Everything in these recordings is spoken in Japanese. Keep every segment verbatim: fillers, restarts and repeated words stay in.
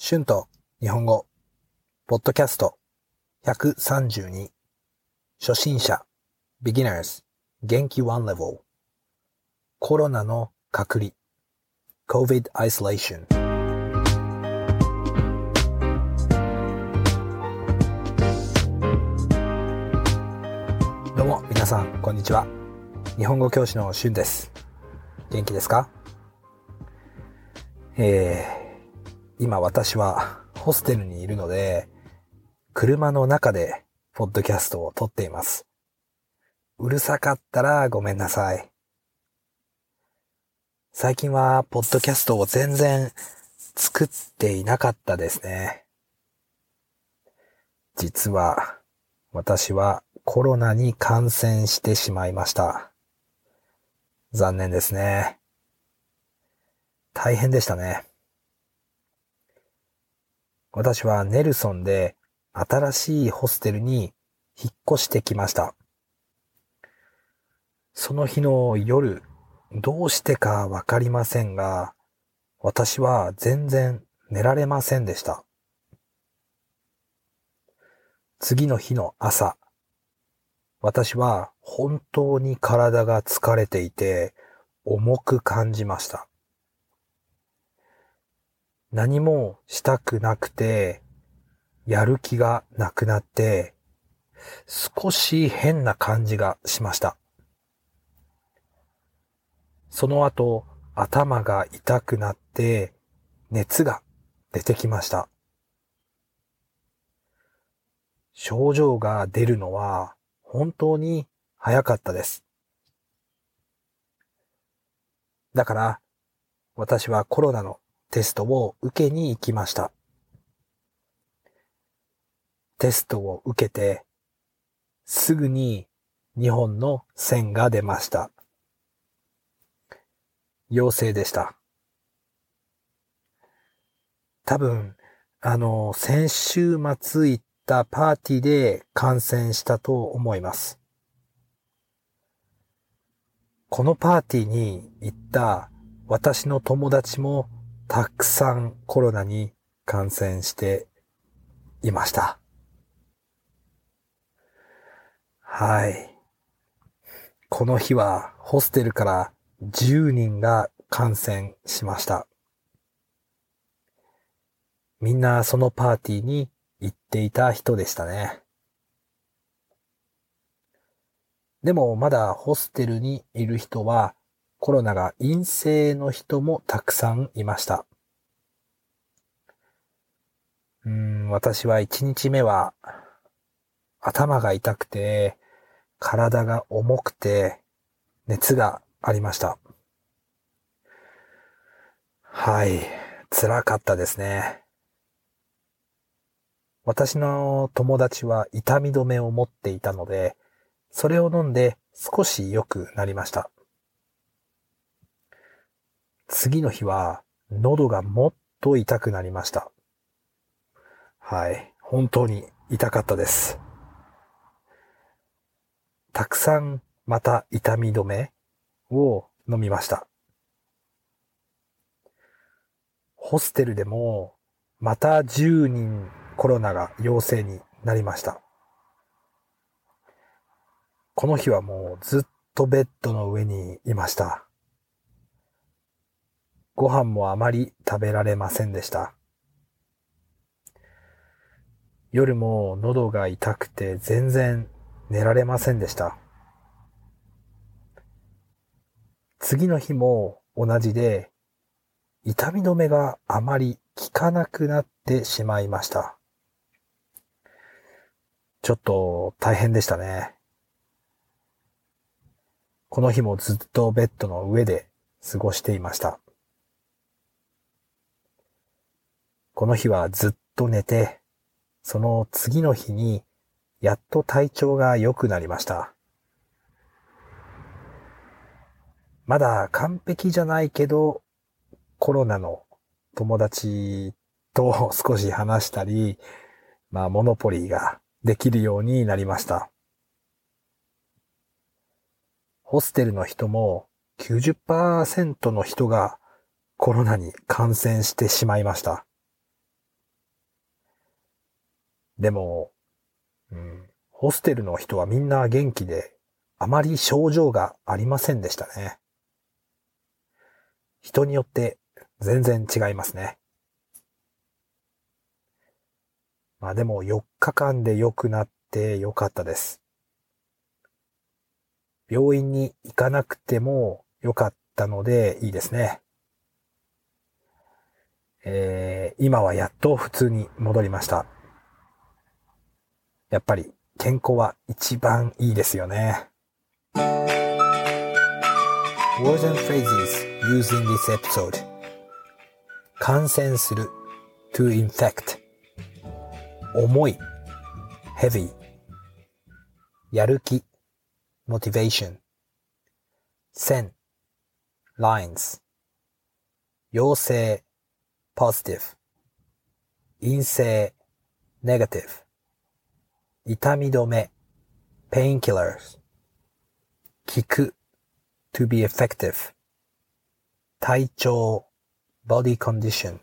シュンと日本語、ポッドキャストひゃくさんじゅうに、初心者、beginners、元気ワンレベル、コロナの隔離、COVID isolation。どうも皆さん、こんにちは。日本語教師のシュンです。元気ですか？えー、今私はホステルにいるので、車の中でポッドキャストを撮っています。うるさかったらごめんなさい。最近はポッドキャストを全然作っていなかったですね。実は私はコロナに感染してしまいました。残念ですね。大変でしたね。私はネルソンで新しいホステルに引っ越してきました。その日の夜、どうしてかわかりませんが、私は全然寝られませんでした。次の日の朝、私は本当に体が疲れていて重く感じました。何もしたくなくて、やる気がなくなって、少し変な感じがしました。その後、頭が痛くなって、熱が出てきました。症状が出るのは本当に早かったです。だから、私はコロナのテストを受けに行きました。テストを受けて、すぐににほんの線が出ました。陽性でした。多分、あの、先週末行ったパーティーで感染したと思います。このパーティーに行った私の友達もたくさんコロナに感染していました。はい。この日はホステルからじゅうにんが感染しました。みんなそのパーティーに行っていた人でしたね。でもまだホステルにいる人はコロナが陰性の人もたくさんいました。うーん、私はいちにちめは頭が痛くて体が重くて熱がありました。はい、辛かったですね。私の友達は痛み止めを持っていたので、それを飲んで少し良くなりました。次の日は喉がもっと痛くなりました。はい、本当に痛かったです。たくさんまた痛み止めを飲みました。ホステルでもまたじゅうにんコロナが陽性になりました。この日はもうずっとベッドの上にいました。ご飯もあまり食べられませんでした。夜も喉が痛くて全然寝られませんでした。次の日も同じで、痛み止めがあまり効かなくなってしまいました。ちょっと大変でしたね。この日もずっとベッドの上で過ごしていました。この日はずっと寝て、その次の日にやっと体調が良くなりました。まだ完璧じゃないけど、コロナの友達と少し話したり、まあモノポリーができるようになりました。ホステルの人も きゅうじゅっパーセント の人がコロナに感染してしまいました。 でも、うん、ホステルの人はみんな元気で、あまり症状がありませんでしたね。人によって全然違いますね。まあでもよっかかんで良くなってよかったです。病院に行かなくてもよかったのでいいですね。えー、今はやっと普通に戻りました。やっぱり健康は一番いいですよね。Words and phrases used in this episode. 感染する to infect. 重い heavy. やる気 motivation. 線 lines. 陽性 positive. 陰性 negative. 痛み止め painkillers. 効く to be effective. 体調 body condition.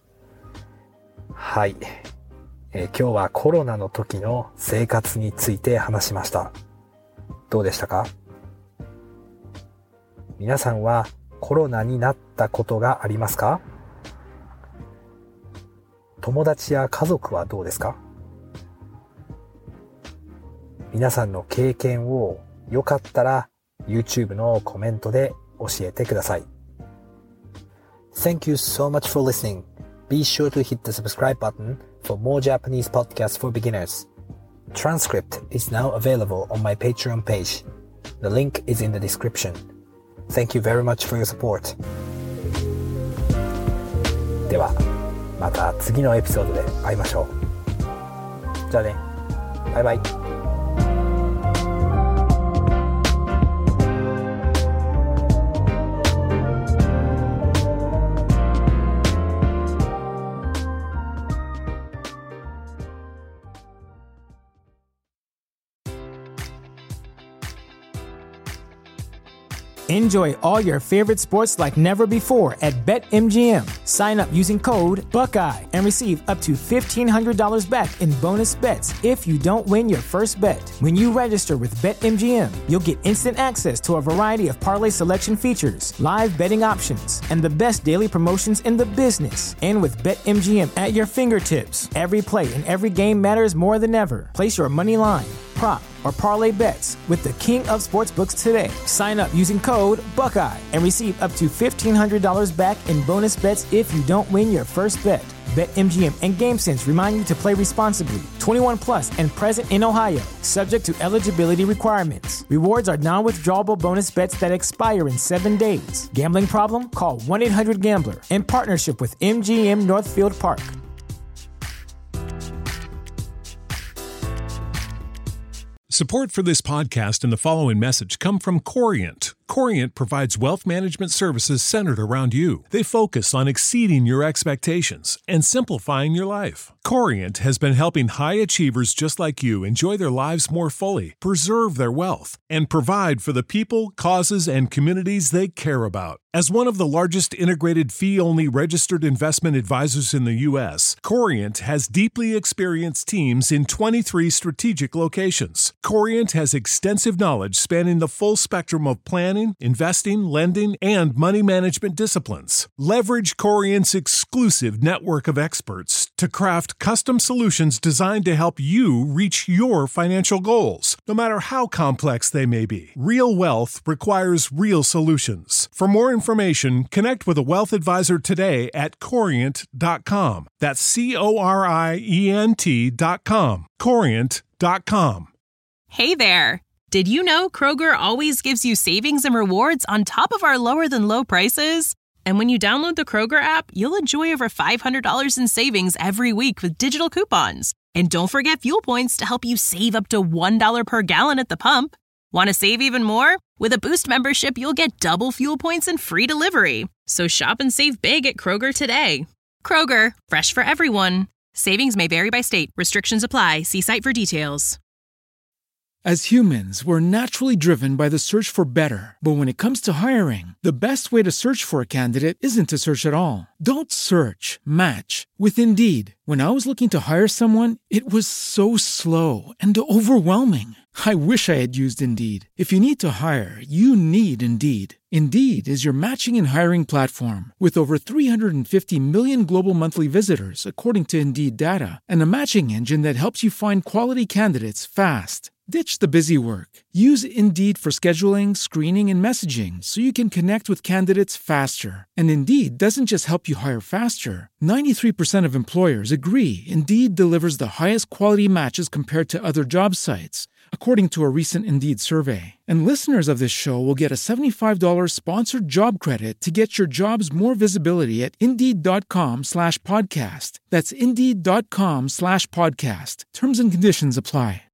はい、えー、今日はコロナの時の生活について話しました。どうでしたか？皆さんはコロナになったことがありますか？友達や家族はどうですか？皆さんの経験をよかったら YouTube のコメントで教えてください。Thank you so much for listening. Be sure to hit the subscribe button for more Japanese podcasts for beginners. Transcript is now available on my Patreon page. The link is in the description. Thank you very much for your support. では、また次のエピソードで会いましょう。じゃあね。バイバイ。 Enjoy all your favorite sports like never before at BetMGM. Sign up using code Buckeye and receive up to fifteen hundred dollars back in bonus bets if you don't win your first bet. When you register with BetMGM, you'll get instant access to a variety of parlay selection features, live betting options, and the best daily promotions in the business. And with BetMGM at your fingertips, every play and every game matters more than ever. Place your money line, prop, or parlay bets with the king of sportsbooks today. Sign up using code Buckeye and receive up to fifteen hundred dollars back in bonus bets if you don't win your first bet. BetMGM and GameSense remind you to play responsibly. twenty-one plus and present in Ohio, subject to eligibility requirements. Rewards are non-withdrawable bonus bets that expire in seven days. Gambling problem? Call one eight hundred gambler. In partnership with M G M Northfield Park. Support for this podcast and the following message come from Corient. Corient provides wealth management services centered around you. They focus on exceeding your expectations and simplifying your life. Corient has been helping high achievers just like you enjoy their lives more fully, preserve their wealth, and provide for the people, causes, and communities they care about. As one of the largest integrated fee-only registered investment advisors in the U S, Corient has deeply experienced teams in twenty-three strategic locations. Corient has extensive knowledge spanning the full spectrum of planning, investing, lending, and money management disciplines. Leverage Corient's exclusive network of experts to craft custom solutions designed to help you reach your financial goals, no matter how complex they may be. Real wealth requires real solutions. For more information, connect with a wealth advisor today at corient dot com. That's C O R I E N T dot com. corient dot com. Hey there! Did you know Kroger always gives you savings and rewards on top of our lower-than-low prices? And when you download the Kroger app, you'll enjoy over five hundred dollars in savings every week with digital coupons. And don't forget fuel points to help you save up to one dollar per gallon at the pump. Want to save even more? With a Boost membership, you'll get double fuel points and free delivery. So shop and save big at Kroger today. Kroger, fresh for everyone. Savings may vary by state. Restrictions apply. See site for details. As humans, we're naturally driven by the search for better. But when it comes to hiring, the best way to search for a candidate isn't to search at all. Don't search, match with Indeed. When I was looking to hire someone, it was so slow and overwhelming. I wish I had used Indeed. If you need to hire, you need Indeed. Indeed is your matching and hiring platform with over three hundred fifty million global monthly visitors, according to Indeed data, and a matching engine that helps you find quality candidates fast. Ditch the busy work. Use Indeed for scheduling, screening, and messaging so you can connect with candidates faster. And Indeed doesn't just help you hire faster. ninety-three percent of employers agree Indeed delivers the highest quality matches compared to other job sites, according to a recent Indeed survey. And listeners of this show will get a seventy-five dollars sponsored job credit to get your jobs more visibility at Indeed.com slash podcast. That's Indeed.com slash podcast. Terms and conditions apply.